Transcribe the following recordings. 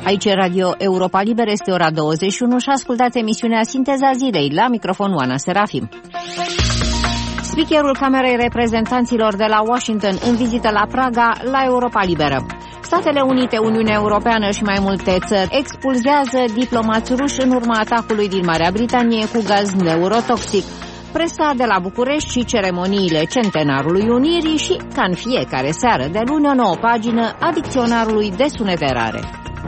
Aici e Radio Europa Liberă, este ora 21 și ascultați emisiunea Sinteza Zilei. La microfon Oana Serafim. Speakerul Camerei Reprezentanților de la Washington în vizită la Praga, la Europa Liberă. Statele Unite, Uniunea Europeană și mai multe țări expulzează diplomați ruși în urma atacului din Marea Britanie cu gaz neurotoxic. Presa de la București și ceremoniile Centenarului Unirii și, ca în fiecare seară de luni, o nouă pagină a dicționarului de sunete rare.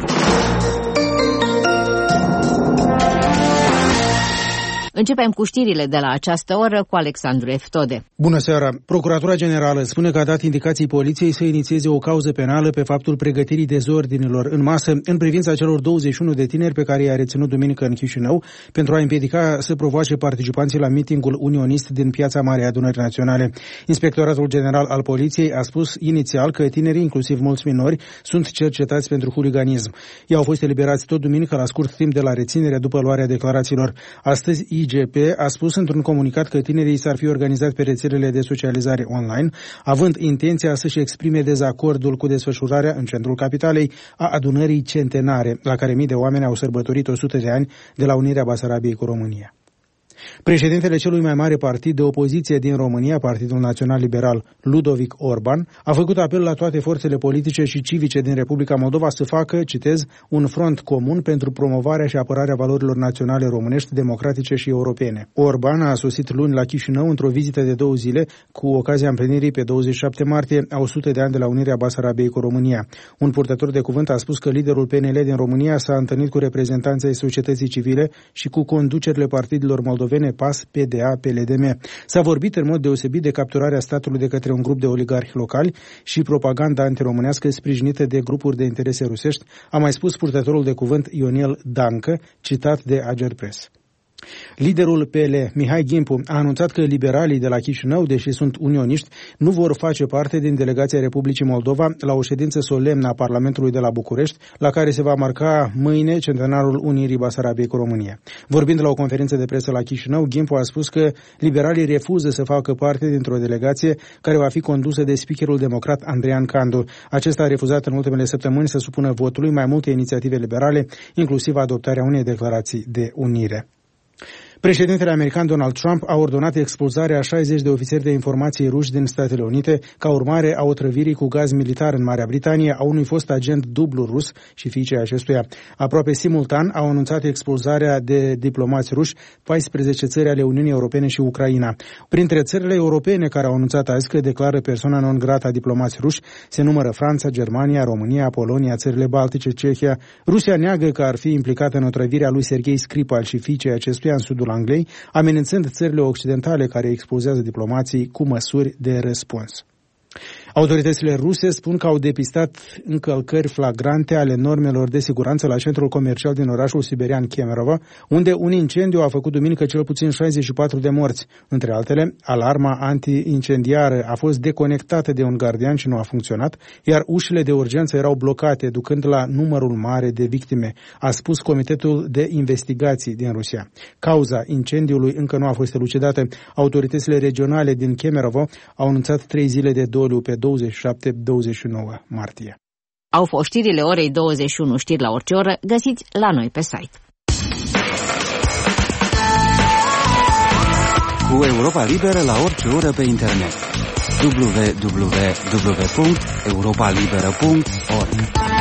Începem cu știrile de la această oră cu Alexandru Eftode. Bună seara! Procuratura Generală spune că a dat indicații poliției să inițieze o cauză penală pe faptul pregătirii dezordinilor în masă în privința celor 21 de tineri pe care i-a reținut duminică în Chișinău pentru a împiedica să provoace participanții la mitingul unionist din Piața Marei Adunări Naționale. Inspectoratul General al Poliției a spus inițial că tinerii, inclusiv mulți minori, sunt cercetați pentru huliganism. Ei au fost eliberați tot duminică la scurt timp de la reținere după luarea declarațiilor. Astăzi, IGP a spus într-un comunicat că tinerii s-ar fi organizat pe rețelele de socializare online, având intenția să-și exprime dezacordul cu desfășurarea în centrul capitalei a adunării centenare, la care mii de oameni au sărbătorit 100 de ani de la unirea Basarabiei cu România. Președintele celui mai mare partid de opoziție din România, Partidul Național Liberal, Ludovic Orban, a făcut apel la toate forțele politice și civice din Republica Moldova să facă, citez, un front comun pentru promovarea și apărarea valorilor naționale românești, democratice și europene. Orban a sosit luni la Chișinău într-o vizită de 2 zile cu ocazia împlinirii pe 27 martie a 100 de ani de la unirea Basarabiei cu România. Un purtător de cuvânt a spus că liderul PNL din România s-a întâlnit cu reprezentanții ai societății civile și cu conducerile partidelor moldovene PAS, PDA, PLDM. S-a vorbit în mod deosebit de capturarea statului de către un grup de oligarhi locali și propaganda antiromânească sprijinită de grupuri de interese rusești, a mai spus purtătorul de cuvânt Ionel Dancă, citat de Agerpres. Liderul PL, Mihai Gimpu, a anunțat că liberalii de la Chișinău, deși sunt unioniști, nu vor face parte din delegația Republicii Moldova la o ședință solemnă a Parlamentului de la București, la care se va marca mâine centenarul unirii Basarabiei cu România. Vorbind la o conferință de presă la Chișinău, Gimpu a spus că liberalii refuză să facă parte dintr-o delegație care va fi condusă de speakerul democrat Andreian Candu. Acesta a refuzat în ultimele săptămâni să supună votului mai multe inițiative liberale, inclusiv adoptarea unei declarații de unire. Președintele american Donald Trump a ordonat expulzarea a 60 de ofițeri de informații ruși din Statele Unite ca urmare a otrăvirii cu gaz militar în Marea Britanie a unui fost agent dublu rus și fiicei acestuia. Aproape simultan au anunțat expulzarea de diplomați ruși 14 țări ale Uniunii Europene și Ucraina. Printre țările europene care au anunțat azi că declară persoana non grata diplomați ruși se numără Franța, Germania, România, Polonia, țările Baltice, Cehia. Rusia neagă că ar fi implicată în otrăvirea lui Serghei Skripal și fiicei acestuia în sudul Angliei, amenințând țările occidentale care expulzează diplomații cu măsuri de răspuns. Autoritățile ruse spun că au depistat încălcări flagrante ale normelor de siguranță la centrul comercial din orașul siberian Kemerovo, unde un incendiu a făcut duminică cel puțin 64 de morți. Între altele, alarma anti-incendiară a fost deconectată de un gardian și nu a funcționat, iar ușile de urgență erau blocate, ducând la numărul mare de victime, a spus Comitetul de Investigații din Rusia. Cauza incendiului încă nu a fost elucidată. Autoritățile regionale din Kemerovo au anunțat 3 zile de doliu pe 27-29 martie. Au fost știrile orei 21, știri la orice oră, găsiți la noi pe site. Cu Europa Liberă la orice oră pe internet. www.europalibera.org.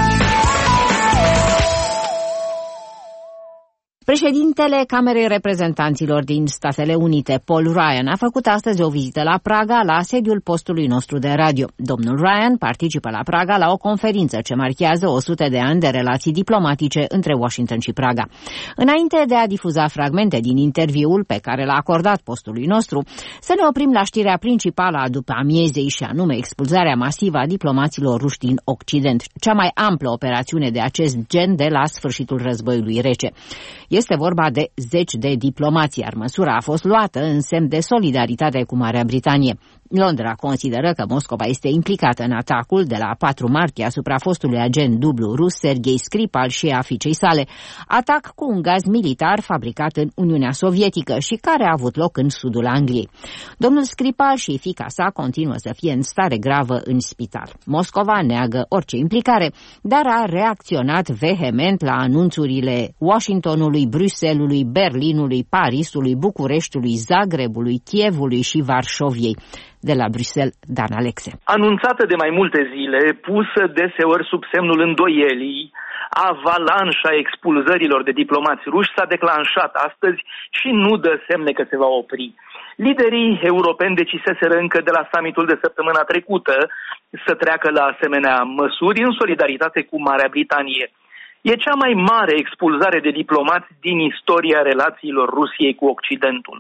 Președintele Camerei Reprezentanților din Statele Unite, Paul Ryan, a făcut astăzi o vizită la Praga, la sediul postului nostru de radio. Domnul Ryan participă la Praga la o conferință ce marchează 100 de ani de relații diplomatice între Washington și Praga. Înainte de a difuza fragmente din interviul pe care l-a acordat postului nostru, să ne oprim la știrea principală a după amiezei și anume expulzarea masivă a diplomaților ruși din Occident, cea mai amplă operațiune de acest gen de la sfârșitul războiului rece. Este vorba de 10 de diplomați, iar măsura a fost luată în semn de solidaritate cu Marea Britanie. Londra consideră că Moscova este implicată în atacul de la 4 martie asupra fostului agent dublu rus Sergei Skripal și a fiicei sale, atac cu un gaz militar fabricat în Uniunea Sovietică și care a avut loc în sudul Angliei. Domnul Skripal și fiica sa continuă să fie în stare gravă în spital. Moscova neagă orice implicare, dar a reacționat vehement la anunțurile Washingtonului, Bruxellesului, Berlinului, Parisului, Bucureștiului, Zagrebului, Kievului și Varșoviei. De la Bruxelles, Dan Alexe. Anunțată de mai multe zile, pusă deseori sub semnul îndoielii, avalanșa expulzărilor de diplomați ruși s-a declanșat astăzi și nu dă semne că se va opri. Liderii europeni deciseseră încă de la summitul de săptămâna trecută să treacă la asemenea măsuri în solidaritate cu Marea Britanie. E cea mai mare expulzare de diplomați din istoria relațiilor Rusiei cu Occidentul.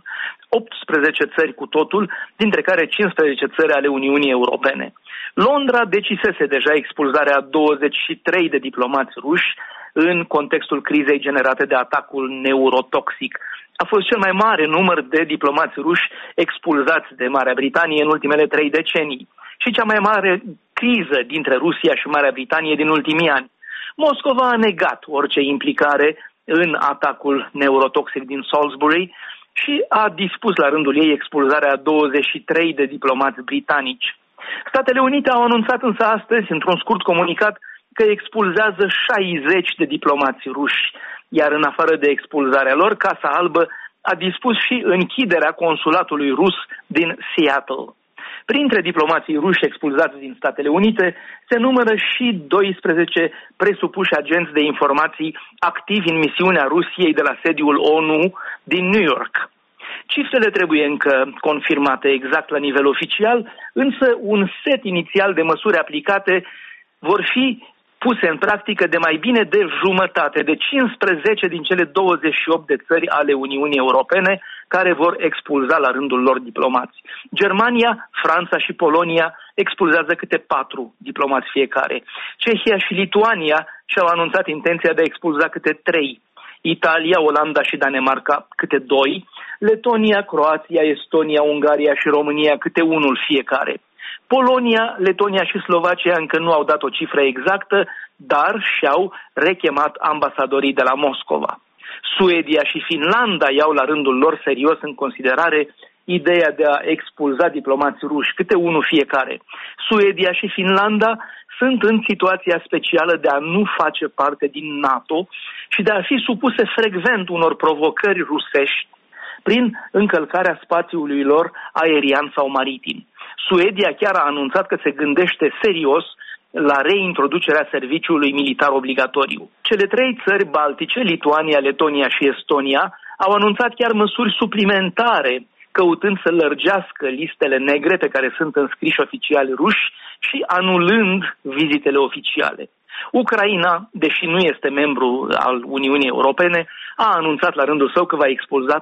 18 țări cu totul, dintre care 15 țări ale Uniunii Europene. Londra decisese deja expulzarea a 23 de diplomați ruși în contextul crizei generate de atacul neurotoxic. A fost cel mai mare număr de diplomați ruși expulzați de Marea Britanie în ultimele 3 decenii și cea mai mare criză dintre Rusia și Marea Britanie din ultimii ani. Moscova a negat orice implicare în atacul neurotoxic din Salisbury și a dispus la rândul ei expulzarea a 23 de diplomați britanici. Statele Unite au anunțat însă astăzi, într-un scurt comunicat, că expulzează 60 de diplomați ruși, iar în afară de expulzarea lor, Casa Albă a dispus și închiderea consulatului rus din Seattle. Printre diplomații ruși expulzați din Statele Unite se numără și 12 presupuși agenți de informații activi în misiunea Rusiei de la sediul ONU din New York. Cifrele trebuie încă confirmate exact la nivel oficial, însă un set inițial de măsuri aplicate vor fi puse în practică de mai bine de jumătate, de 15 din cele 28 de țări ale Uniunii Europene care vor expulza la rândul lor diplomați. Germania, Franța și Polonia expulzează câte 4 diplomați fiecare. Cehia și Lituania și-au anunțat intenția de a expulza câte 3. Italia, Olanda și Danemarca câte 2. Letonia, Croația, Estonia, Ungaria și România câte 1 fiecare. Polonia, Letonia și Slovacia încă nu au dat o cifră exactă, dar și-au rechemat ambasadorii de la Moscova. Suedia și Finlanda iau la rândul lor serios în considerare ideea de a expulza diplomați ruși, câte 1 fiecare. Suedia și Finlanda sunt în situația specială de a nu face parte din NATO și de a fi supuse frecvent unor provocări rusești prin încălcarea spațiului lor aerian sau maritim. Suedia chiar a anunțat că se gândește serios la reintroducerea serviciului militar obligatoriu. Cele 3 țări baltice, Lituania, Letonia și Estonia, au anunțat chiar măsuri suplimentare, căutând să lărgească listele negre pe care sunt înscriși oficiali ruși și anulând vizitele oficiale. Ucraina, deși nu este membru al Uniunii Europene, a anunțat la rândul său că va expulza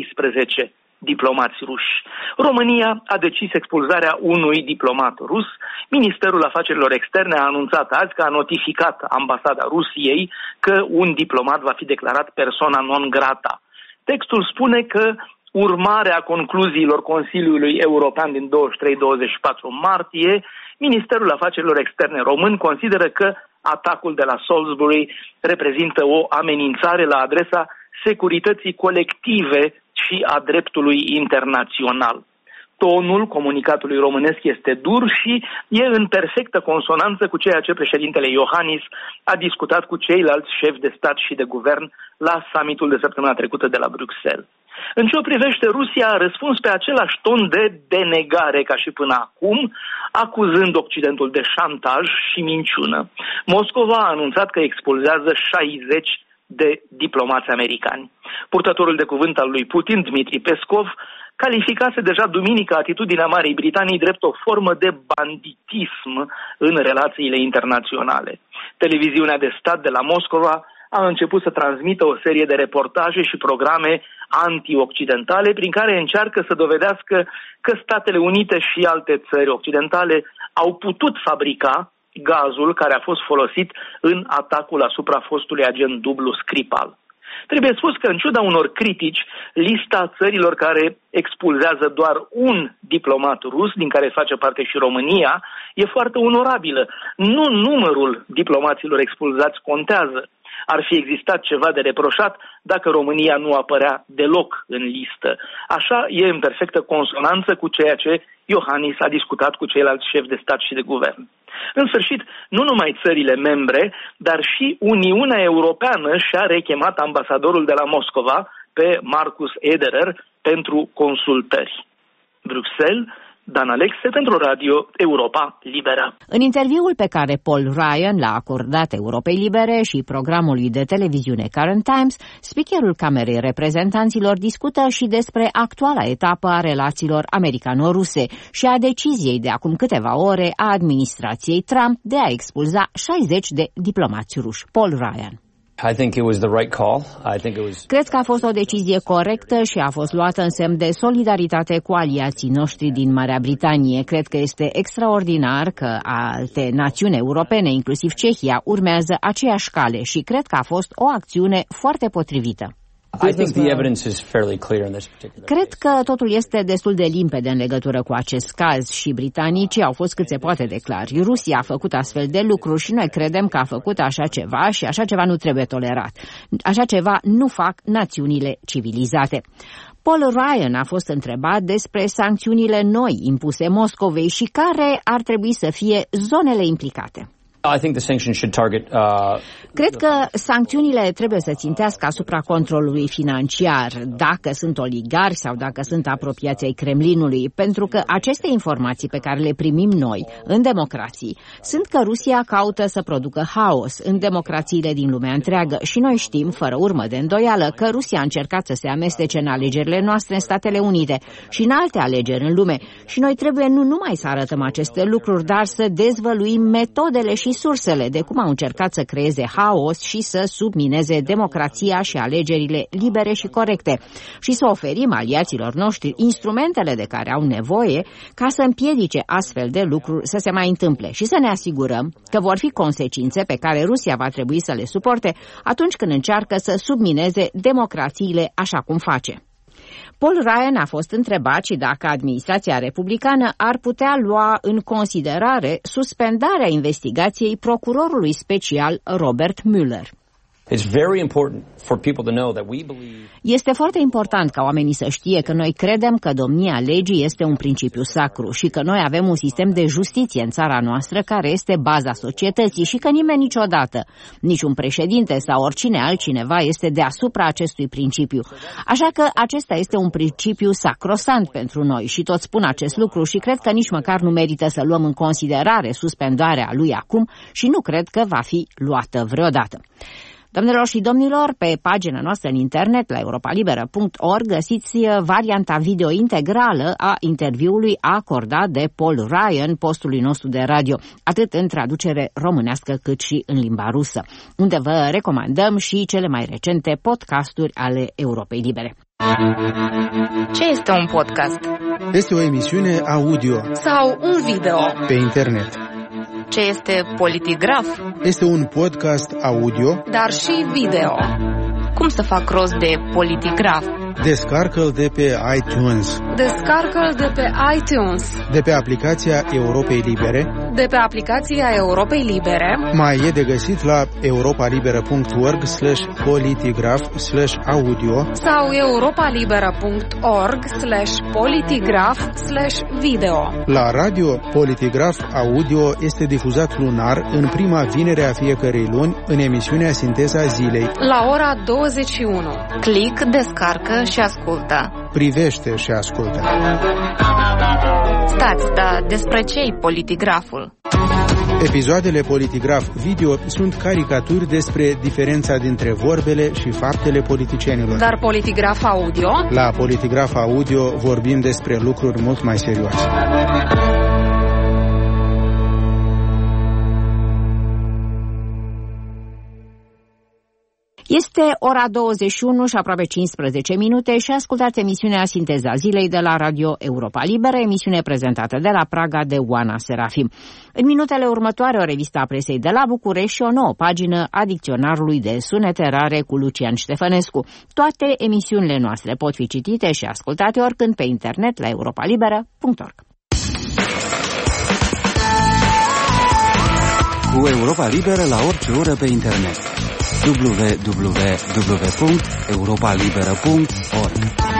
13 diplomați ruși. România a decis expulzarea unui diplomat rus. Ministerul Afacerilor Externe a anunțat azi că a notificat ambasada Rusiei că un diplomat va fi declarat persona non grata. Textul spune că urmarea concluziilor Consiliului European din 23-24 martie, Ministerul Afacerilor Externe român consideră că atacul de la Salisbury reprezintă o amenințare la adresa securității colective și a dreptului internațional. Tonul comunicatului românesc este dur și e în perfectă consonanță cu ceea ce președintele Iohannis a discutat cu ceilalți șefi de stat și de guvern la summitul de săptămâna trecută de la Bruxelles. În ce o privește, Rusia a răspuns pe același ton de denegare ca și până acum, acuzând Occidentul de șantaj și minciună. Moscova a anunțat că expulzează 60 de diplomați americani. Purtătorul de cuvânt al lui Putin, Dmitri Peskov, calificase deja duminică atitudinea Marii Britanii drept o formă de banditism în relațiile internaționale. Televiziunea de stat de la Moscova a început să transmită o serie de reportaje și programe anti-occidentale prin care încearcă să dovedească că Statele Unite și alte țări occidentale au putut fabrica gazul care a fost folosit în atacul asupra fostului agent dublu Skripal. Trebuie spus că, în ciuda unor critici, lista țărilor care expulzează doar un diplomat rus, din care face parte și România, e foarte onorabilă. Nu numărul diplomaților expulzați contează. Ar fi existat ceva de reproșat dacă România nu apărea deloc în listă. Așa e în perfectă consonanță cu ceea ce Iohannis a discutat cu ceilalți șefi de stat și de guvern. În sfârșit, nu numai țările membre, dar și Uniunea Europeană și-a rechemat ambasadorul de la Moscova, pe Marcus Ederer, pentru consultări. Bruxelles, Dan Alexe pentru Radio Europa Liberă. În interviul pe care Paul Ryan l-a acordat Europei Libere și programului de televiziune Current Times, speakerul Camerei Reprezentanților discută și despre actuala etapă a relațiilor americano-ruse și a deciziei de acum câteva ore a administrației Trump de a expulza 60 de diplomați ruși. Paul Ryan. Cred că a fost o decizie corectă și a fost luată în semn de solidaritate cu aliații noștri din Marea Britanie. Cred că este extraordinar că alte națiuni europene, inclusiv Cehia, urmează aceeași cale și cred că a fost o acțiune foarte potrivită. Cred că totul este destul de limpede în legătură cu acest caz și britanicii au fost cât se poate de clari. Rusia a făcut astfel de lucruri și noi credem că a făcut așa ceva și așa ceva nu trebuie tolerat. Așa ceva nu fac națiunile civilizate. Paul Ryan a fost întrebat despre sancțiunile noi impuse Moscovei și care ar trebui să fie zonele implicate. Cred că sancțiunile trebuie să țintească asupra controlului financiar, dacă sunt oligari sau dacă sunt apropiați ai Kremlinului, pentru că aceste informații pe care le primim noi în democrații sunt că Rusia caută să producă haos în democrațiile din lumea întreagă și noi știm, fără urmă de îndoială, că Rusia a încercat să se amestece în alegerile noastre în Statele Unite și în alte alegeri în lume și noi trebuie nu numai să arătăm aceste lucruri, dar să dezvăluim metodele și sursele de cum au încercat să creeze haos și să submineze democrația și alegerile libere și corecte și să oferim aliaților noștri instrumentele de care au nevoie ca să împiedice astfel de lucruri să se mai întâmple și să ne asigurăm că vor fi consecințe pe care Rusia va trebui să le suporte atunci când încearcă să submineze democrațiile așa cum face. Paul Ryan a fost întrebat și dacă administrația republicană ar putea lua în considerare suspendarea investigației procurorului special Robert Mueller. Este foarte important ca oamenii să știe că noi credem că domnia legii este un principiu sacru și că noi avem un sistem de justiție în țara noastră care este baza societății și că nimeni niciodată, niciun președinte sau oricine altcineva este deasupra acestui principiu. Așa că acesta este un principiu sacrosant pentru noi și toți spun acest lucru și cred că nici măcar nu merită să luăm în considerare suspendarea lui acum și nu cred că va fi luată vreodată. Doamnelor și domnilor, pe pagina noastră în internet, la europalibera.org, găsiți varianta video integrală a interviului acordat de Paul Ryan postului nostru de radio, atât în traducere românească cât și în limba rusă, unde vă recomandăm și cele mai recente podcasturi ale Europei Libere. Ce este un podcast? Este o emisiune audio sau un video pe internet. Ce este Politigraf? Este un podcast audio, dar și video. Cum să fac rost de Politigraf? Descarcă-l de pe iTunes. Descarcă-l de pe iTunes. De pe aplicația Europei Libere. De pe aplicația Europei Libere. Mai e de găsit la europalibera.org/politigraf/audio sau europalibera.org/politigraf/video. La radio, Politigraf Audio este difuzat lunar în prima vinere a fiecărei luni în emisiunea Sinteza Zilei. La ora 21. Click, descarcă și ascultă. Privește și ascultă. Stați, dar despre ce-i Politigraful? Episoadele Politigraf Video sunt caricaturi despre diferența dintre vorbele și faptele politicienilor. Dar Politigraf Audio? La Politigraf Audio vorbim despre lucruri mult mai serioase. Este ora 21 și aproape 15 minute și ascultați emisiunea Sinteza Zilei de la Radio Europa Liberă, emisiune prezentată de la Praga de Oana Serafim. În minutele următoare, o revistă a presei de la București și o nouă pagină a dicționarului de sunete rare cu Lucian Ștefănescu. Toate emisiunile noastre pot fi citite și ascultate oricând pe internet la europalibera.org. Cu Europa Liberă la orice oră pe internet. www.europalibera.org.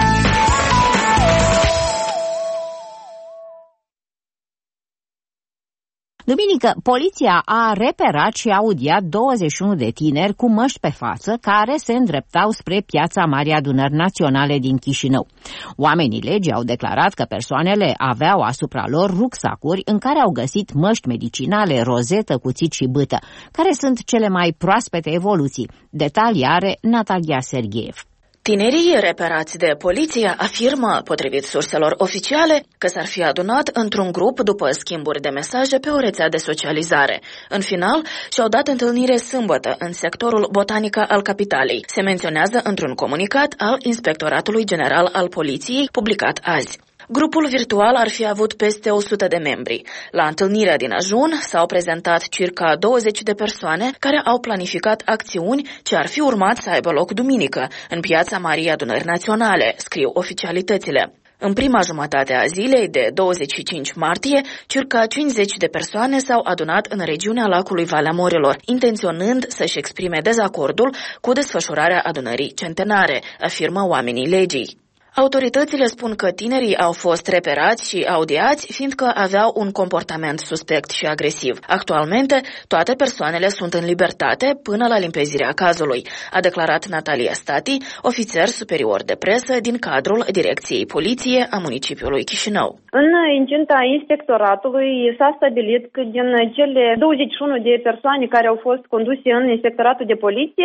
Duminică, poliția a reperat și audiat 21 de tineri cu măști pe față care se îndreptau spre Piața Marii Adunări Naționale din Chișinău. Oamenii legii au declarat că persoanele aveau asupra lor rucsacuri în care au găsit măști medicinale, rozetă, cuțit și bâtă, care sunt cele mai proaspete evoluții. Detalii are Natalia Sergeev. Tinerii reperați de poliție afirmă, potrivit surselor oficiale, că s-ar fi adunat într-un grup după schimburi de mesaje pe o rețea de socializare. În final, și-au dat întâlnire sâmbătă în sectorul Botanica al capitalei. Se menționează într-un comunicat al Inspectoratului General al Poliției, publicat azi. Grupul virtual ar fi avut peste 100 de membri. La întâlnirea din ajun s-au prezentat circa 20 de persoane care au planificat acțiuni ce ar fi urmat să aibă loc duminică, în Piața Marii Adunări Naționale, scriu oficialitățile. În prima jumătate a zilei de 25 martie, circa 50 de persoane s-au adunat în regiunea lacului Valea Morilor, intenționând să-și exprime dezacordul cu desfășurarea adunării centenare, afirmă oamenii legii. Autoritățile spun că tinerii au fost reperați și audiați fiindcă aveau un comportament suspect și agresiv. Actualmente, toate persoanele sunt în libertate până la limpezirea cazului, a declarat Natalia Stati, ofițer superior de presă din cadrul Direcției Poliție a municipiului Chișinău. În incinta inspectoratului s-a stabilit că din cele 21 de persoane care au fost conduse în inspectoratul de poliție,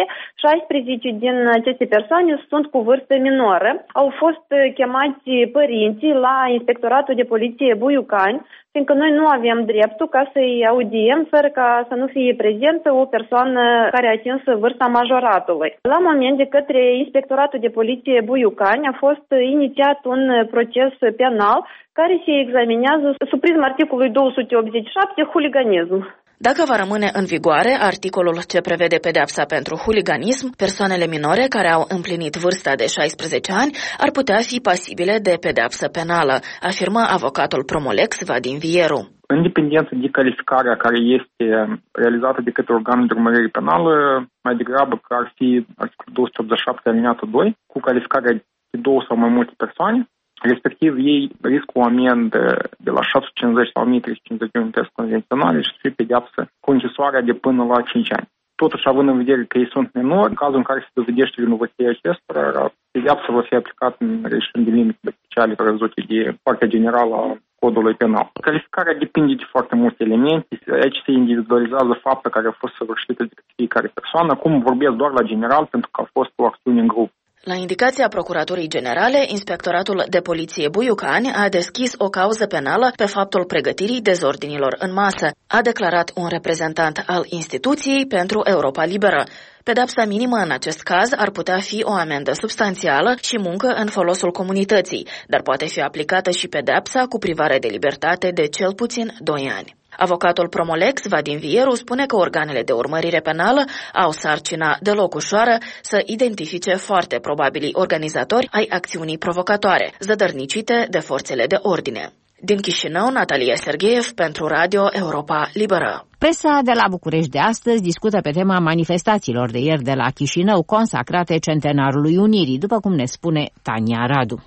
16 din aceste persoane sunt cu vârstă minoră. Au fost chemați părinții la Inspectoratul de Poliție Buiucani, fiindcă noi nu avem dreptul ca să-i audiem fără ca să nu fie prezentă o persoană care a atins vârsta majoratului. La moment, de către Inspectoratul de Poliție Buiucani a fost inițiat un proces penal care se examinează sub prisma articolului 287, huliganism. Dacă va rămâne în vigoare articolul ce prevede pedeapsa pentru huliganism, persoanele minore care au împlinit vârsta de 16 ani ar putea fi pasibile de pedeapsă penală, afirmă avocatul Promolex Vadim Vieru. În dependență de calificarea care este realizată de către organul de urmărire penală, mai degrabă că ar fi articolul 287 alineatul 2, cu calificarea de 2 sau mai multe persoane, respectiv ei riscă o amendă de la 650 sau 1350 de unități convenționale și să fie pedeapsă cu închisoarea de până la 5 ani. Totuși, având în vedere că ei sunt minori, în cazul în care se dovedește vinovăția acestora, pedeapsa va fi aplicată în regim de limite speciale prevăzute de partea generală a codului penal. Calificarea depinde de foarte multe elemente. Aici se individualizează fapta care a fost săvârșită de fiecare persoană. Acum vorbesc doar la general pentru că a fost o acțiune în grup. La indicația Procuraturii Generale, Inspectoratul de Poliție Buiucani a deschis o cauză penală pe faptul pregătirii dezordinilor în masă, a declarat un reprezentant al instituției pentru Europa Liberă. Pedapsa minimă în acest caz ar putea fi o amendă substanțială și muncă în folosul comunității, dar poate fi aplicată și pedapsa cu privare de libertate de cel puțin 2 ani. Avocatul Promolex, Vadim Vieru, spune că organele de urmărire penală au sarcina deloc ușoară să identifice foarte probabilii organizatori ai acțiunii provocatoare, zădărnicite de forțele de ordine. Din Chișinău, Natalia Sergeev pentru Radio Europa Liberă. Presa de la București de astăzi discută pe tema manifestațiilor de ieri de la Chișinău consacrate Centenarului Unirii, după cum ne spune Tania Radu.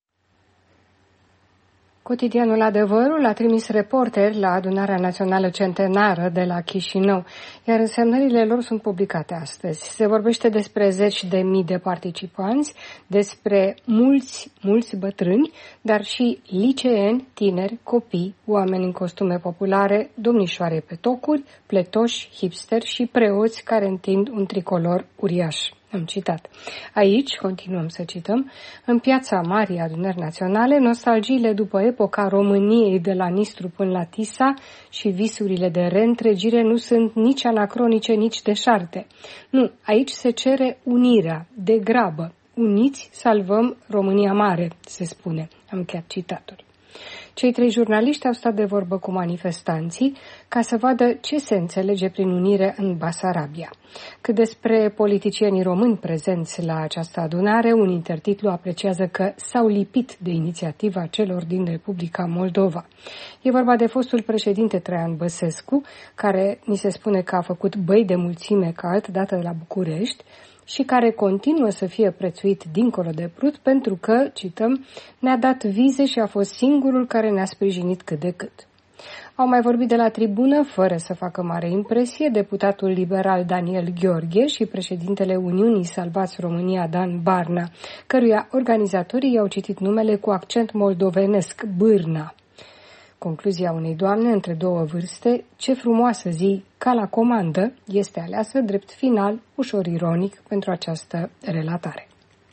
Cotidianul Adevărul a trimis reporteri la Adunarea Națională Centenară de la Chișinău, iar însemnările lor sunt publicate astăzi. Se vorbește despre 10.000 de participanți, despre mulți bătrâni, dar și liceeni, tineri, copii, oameni în costume populare, domnișoare pe tocuri, pletoși, hipsteri și preoți care întind un tricolor uriaș. Am citat. Aici, continuăm să cităm, în Piața Marii Adunări Naționale, nostalgiile după epoca României de la Nistru până la Tisa și visurile de reîntregire nu sunt nici anacronice, nici deșarte. Nu, aici se cere unirea, de grabă. Uniți salvăm România Mare, se spune. Am încheiat citatul. Cei 3 jurnaliști au stat de vorbă cu manifestanții ca să vadă ce se înțelege prin unire în Basarabia. Cât despre politicienii români prezenți la această adunare, un intertitlu apreciază că s-au lipit de inițiativa celor din Republica Moldova. E vorba de fostul președinte Traian Băsescu, care ni se spune că a făcut băi de mulțime ca altădată la București, și care continuă să fie prețuit dincolo de Prut pentru că, cităm, ne-a dat vize și a fost singurul care ne-a sprijinit cât de cât. Au mai vorbit de la tribună, fără să facă mare impresie, deputatul liberal Daniel Gheorghe și președintele Uniunii Salvați România Dan Barna, căruia organizatorii i-au citit numele cu accent moldovenesc, Bârna. Concluzia unei doamne între 2 vârste, ce frumoasă zi, ca la comandă, este aleasă drept final, ușor ironic, pentru această relatare.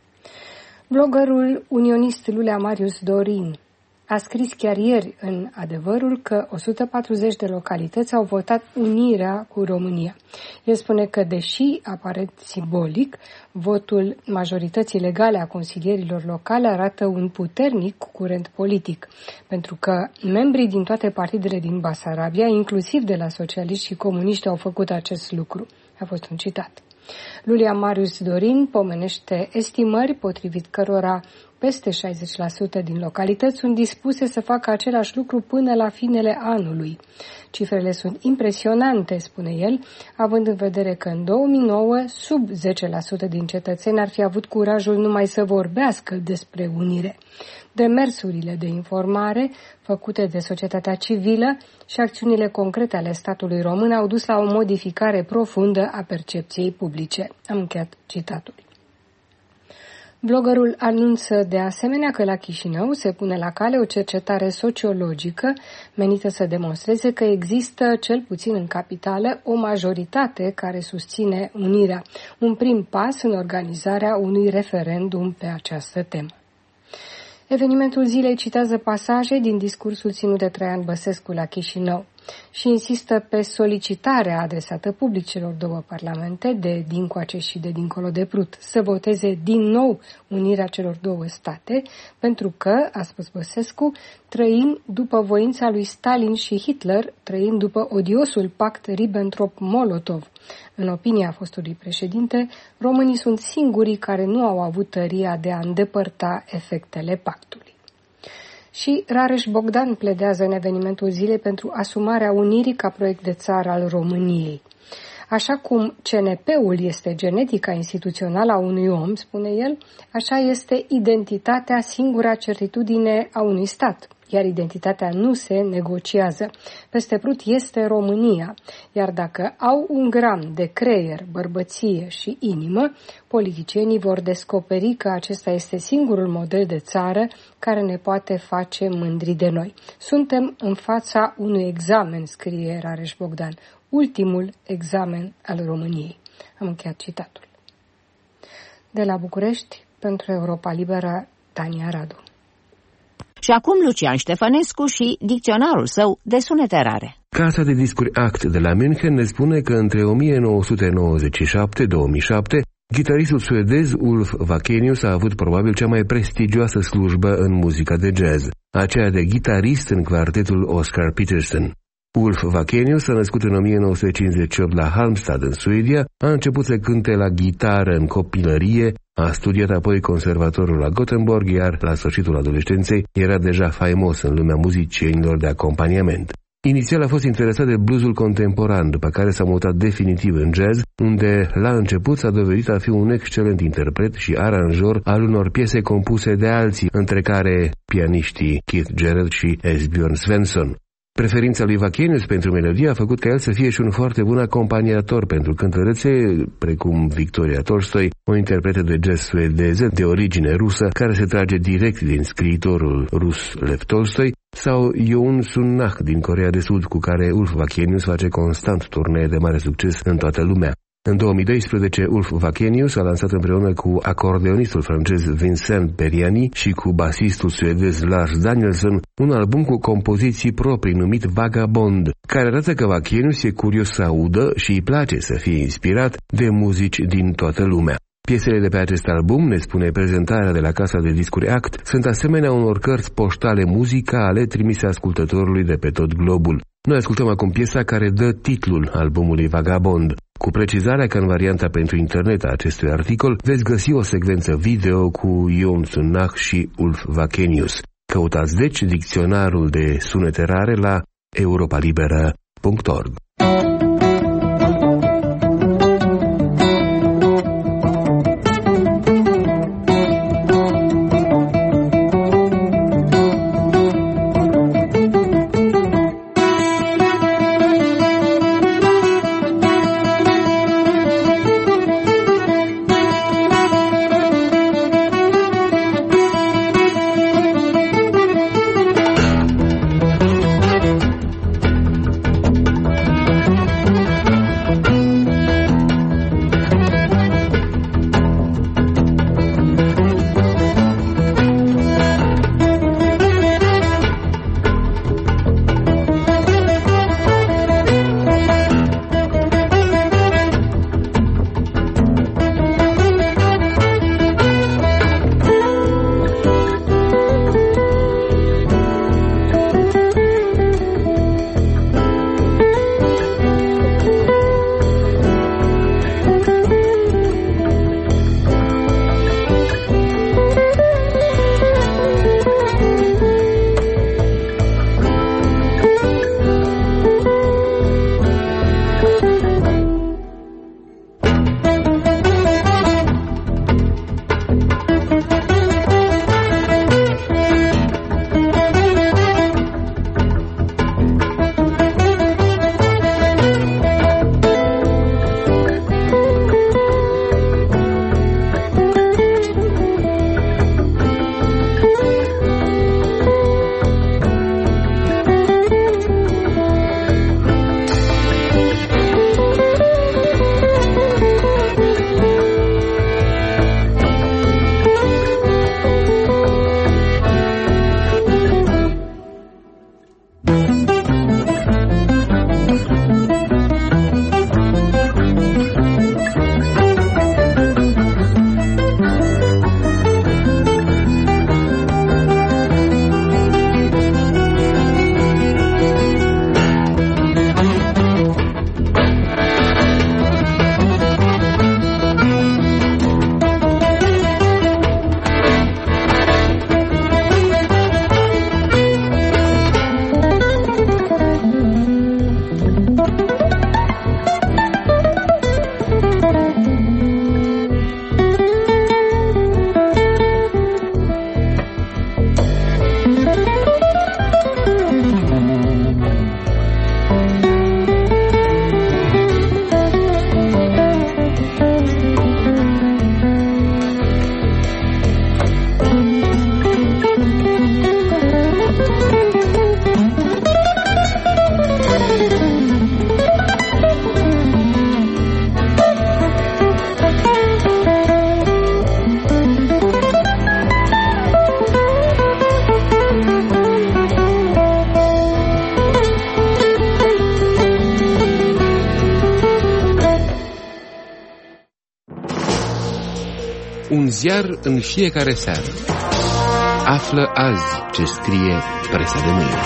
Bloggerul unionist Lulea Marius Dorin a scris chiar ieri în Adevărul că 140 de localități au votat unirea cu România. El spune că, deși aparent simbolic, votul majorității legale a consilierilor locale arată un puternic curent politic, pentru că membrii din toate partidele din Basarabia, inclusiv de la socialiști și comuniști, au făcut acest lucru. A fost un citat. Lulia Marius Dorin pomenește estimări potrivit cărora peste 60% din localități sunt dispuse să facă același lucru până la finele anului. Cifrele sunt impresionante, spune el, având în vedere că în 2009 sub 10% din cetățeni ar fi avut curajul numai să vorbească despre unire. Demersurile de informare făcute de societatea civilă și acțiunile concrete ale statului român au dus la o modificare profundă a percepției publice. Am încheiat citatul. Bloggerul anunță de asemenea că la Chișinău se pune la cale o cercetare sociologică menită să demonstreze că există, cel puțin în capitală, o majoritate care susține unirea, un prim pas în organizarea unui referendum pe această temă. Evenimentul zilei citează pasaje din discursul ținut de Traian Băsescu la Chișinău și insistă pe solicitarea adresată public celor 2 parlamente, de dincoace și de dincolo de Prut, să voteze din nou unirea celor 2 state, pentru că, a spus Băsescu, trăim după voința lui Stalin și Hitler, trăim după odiosul pact Ribbentrop-Molotov. În opinia fostului președinte, românii sunt singurii care nu au avut tăria de a îndepărta efectele pactului. Și Rareș Bogdan pledează în evenimentul zilei pentru asumarea unirii ca proiect de țară al României. Așa cum CNP-ul este genetica instituțională a unui om, spune el, așa este identitatea singura certitudine a unui stat, iar identitatea nu se negociază. Peste Prut este România, iar dacă au un gram de creier, bărbăție și inimă, politicienii vor descoperi că acesta este singurul model de țară care ne poate face mândri de noi. Suntem în fața unui examen, scrie Rareș Bogdan, ultimul examen al României. Am încheiat citatul. De la București, pentru Europa Liberă, Tania Radu. Și acum Lucian Ștefănescu și dicționarul său de sunete rare. Casa de discuri ACT de la München ne spune că între 1997-2007, gitaristul suedez Ulf Wakenius a avut probabil cea mai prestigioasă slujbă în muzica de jazz, aceea de gitarist în quartetul Oscar Peterson. Ulf Wakenius s-a născut în 1958 la Halmstad, în Suedia, a început să cânte la gitară în copilărie, a studiat apoi conservatorul la Gothenburg, iar la sfârșitul adolescenței era deja faimos în lumea muzicienilor de acompaniament. Inițial a fost interesat de bluesul contemporan, după care s-a mutat definitiv în jazz, unde la început s-a dovedit a fi un excelent interpret și aranjor al unor piese compuse de alții, între care pianiștii Keith Jarrett și Esbjörn Svensson. Preferința lui Wakenius pentru melodie a făcut ca el să fie și un foarte bun acompaniator pentru cântărețe, precum Victoria Tolstoi, o interpretă de jazz suedeză de origine rusă, care se trage direct din scriitorul rus Lev Tolstoi, sau Yoon Sun-nah din Coreea de Sud, cu care Ulf Wakenius face constant turnee de mare succes în toată lumea. În 2012, Ulf Vakenius a lansat împreună cu acordeonistul francez Vincent Periani și cu basistul suedez Lars Danielsson un album cu compoziții proprii numit Vagabond, care arată că Vakenius e curios să audă și îi place să fie inspirat de muzici din toată lumea. Piesele de pe acest album, ne spune prezentarea de la casa de discuri ACT, sunt asemenea unor cărți poștale muzicale trimise ascultătorului de pe tot globul. Noi ascultăm acum piesa care dă titlul albumului Vagabond, cu precizarea că în varianta pentru internet a acestui articol veți găsi o secvență video cu Jon Sunnach și Ulf Vakenius. Căutați deci dicționarul de sunete rare la europalibera.org. Un ziar în fiecare seară. Află azi ce scrie presa de mâine.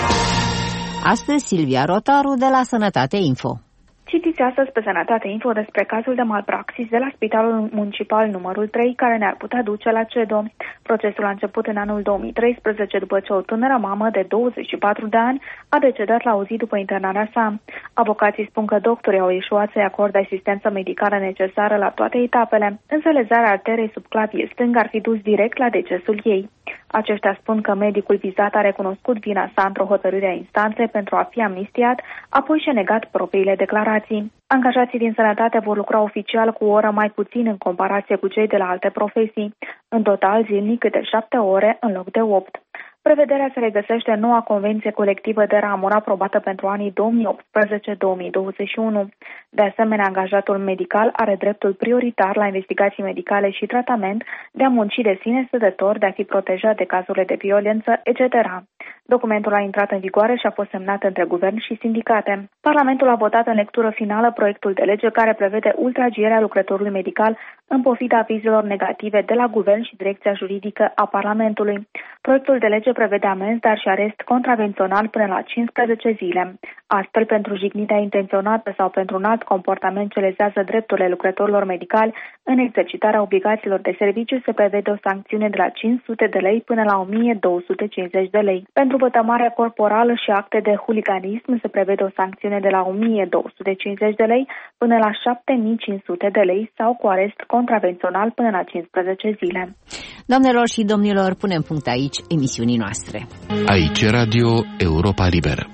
Astăzi Silvia Rotaru de la Sănătate Info. Citiți astăzi pe Sănătate Info despre cazul de malpraxis de la Spitalul Municipal numărul 3, care ne-ar putea duce la CEDO. Procesul a început în anul 2013, după ce o tânără mamă de 24 de ani a decedat la o zi după internarea sa. Avocații spun că doctorii au eșuat să-i acorde asistență medicală necesară la toate etapele, însă lezarea arterei sub clavie stâng ar fi dus direct la decesul ei. Aceștia spun că medicul vizat a recunoscut vina sa într-o hotărâre a instanței pentru a fi amnistiat, apoi și-a negat propriile declarații. Angajații din sănătate vor lucra oficial cu o oră mai puțin în comparație cu cei de la alte profesii. În total, zilnic câte 7 ore în loc de 8. Prevederea se regăsește în noua convenție colectivă de ramură aprobată pentru anii 2018-2021. De asemenea, angajatul medical are dreptul prioritar la investigații medicale și tratament, de a munci de sine stătător, de a fi protejat de cazurile de violență, etc. Documentul a intrat în vigoare și a fost semnat între guvern și sindicate. Parlamentul a votat în lectură finală proiectul de lege care prevede ultragierea lucrătorului medical în pofida avizelor negative de la guvern și direcția juridică a Parlamentului. Proiectul de lege prevede amenzi, dar și arest contravențional până la 15 zile. Astfel, pentru jignirea intenționată sau pentru un alt comportament ce lezează drepturile lucrătorilor medicali în exercitarea obligațiilor de serviciu, se prevede o sancțiune de la 500 de lei până la 1250 de lei. Pentru vătămare corporală și acte de huliganism se prevede o sancțiune de la 1250 de lei până la 7500 de lei sau cu arest contravențional până la 15 zile. Doamnelor și domnilor, punem punct aici emisiunii noastre. Aici Radio Europa Liberă.